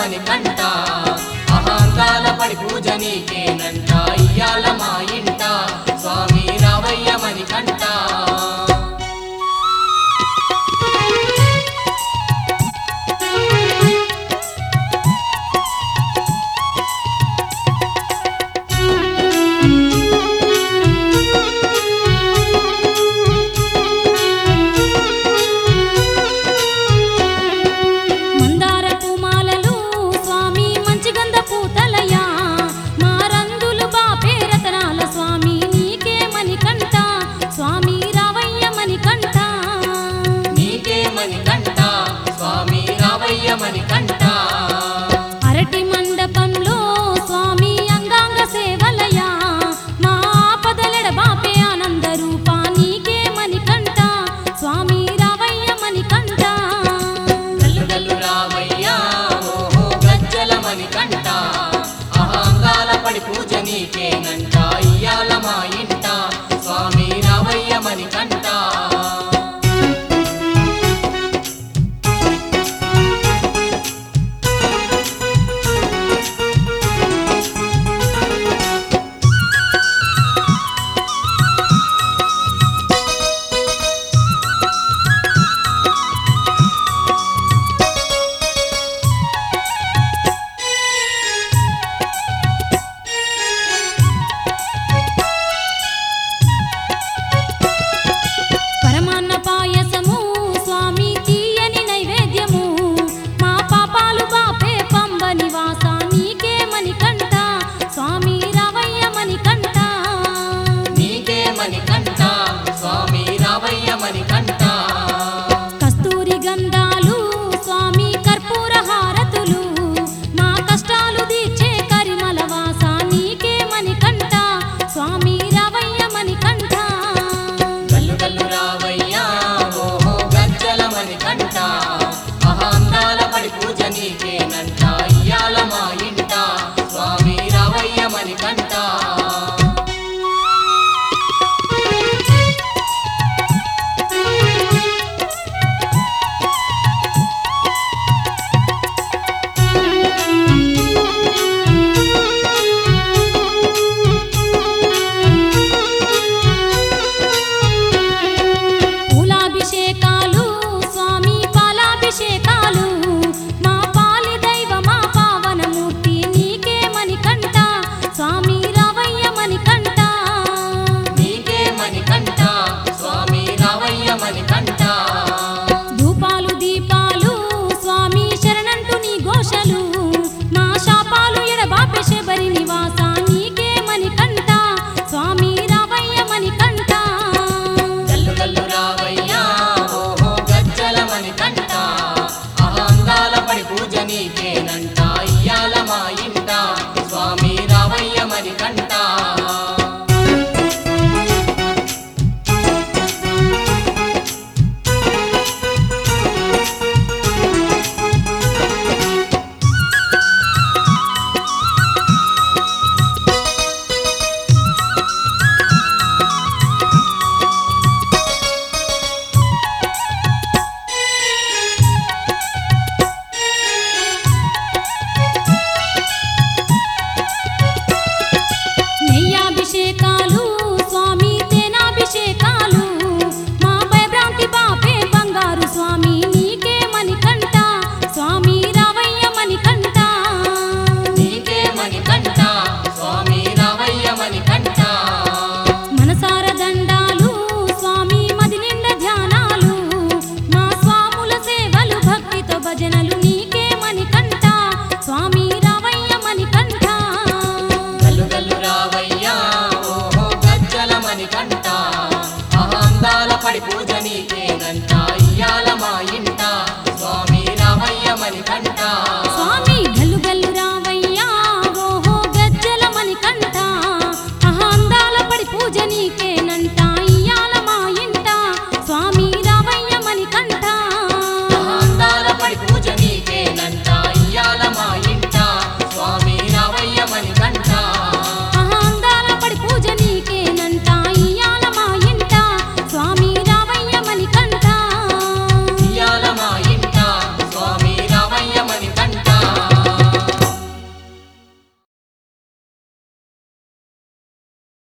మణికంఠ అహంకాల పడి పూజ నీకేనంట ఇయ్యాల మా ఇంట స్వామి రావయ్య మణికంఠ మణికంఠ అరటి మండపంలో స్వామి అంగాంగ సేవలయా మా ఆపదలెడ బాపే ఆనంద రూపా నీకే మణికంఠ స్వామి రావయ్య మణికంఠ గల్లు గల్లు రావయ్య ఓహో గజ్జల మణికంఠ అహంగాల పడి పూజ నీకేనంట ఇయ్యాల మా ఇంట స్వామి రావయ్య మణికంఠ కస్తూరి గంధాలు స్వామి కర్పూర హారతులు మా కష్టాలు తీర్చే కరిమల వాస నీకే మణికంఠ స్వామి రావయ్య మణికంఠ గల్లు గల్లు రావయ్య ఓహో గజ్జల మణికంఠ అహంగాల పడి పూజ నీకేనంట ఇయ్యాల మా ఇంట స్వామి రావయ్య మణికంఠ పూలాభిషేకాలు స్వామి పాలాభిషేకాలు మా పాలి దైవ మా పావనమూర్తి నీకే మణికంఠ స్వామి రావయ్య మణికంఠ నీకే మణికంఠ స్వామి రావయ్య మణికంఠ ధూపాలు దీపాలు స్వామి శరణంటూ నీ ఘోషలు మా శాపాలు ఎడబాపే శబరి నివాస నీకే మణికంఠ స్వామి రావయ్య మణికంఠ గల్లు గల్లు రావయ్య ఓహో గజ్జల మణికంఠ అహంగాల పడి పూజ నీకేనంట ఇయ్యాల మా ఇంట స్వామి రావయ్య మణికంఠ నెయ్యాభిషేకాలు స్వామి తేనాభిషేకాలు మా భయభ్రాంతి బాపే బంగారు స్వామి నీకే మణికంఠ స్వామి రావయ్య మణికంఠ నీకే మణికంఠ స్వామి రావయ్య మణికంఠ మనసార దండాలు స్వామి మది నిండా ధ్యానాలు మా స్వాముల సేవలు భక్తితో భజనలు నీకే మణికంఠ స్వామి రావయ్య మణికంఠ గల్లు గల్లు రావయ్య ఓహో గజ్జల మణికంఠ అహంగాల పడి పూజ నీకేనంట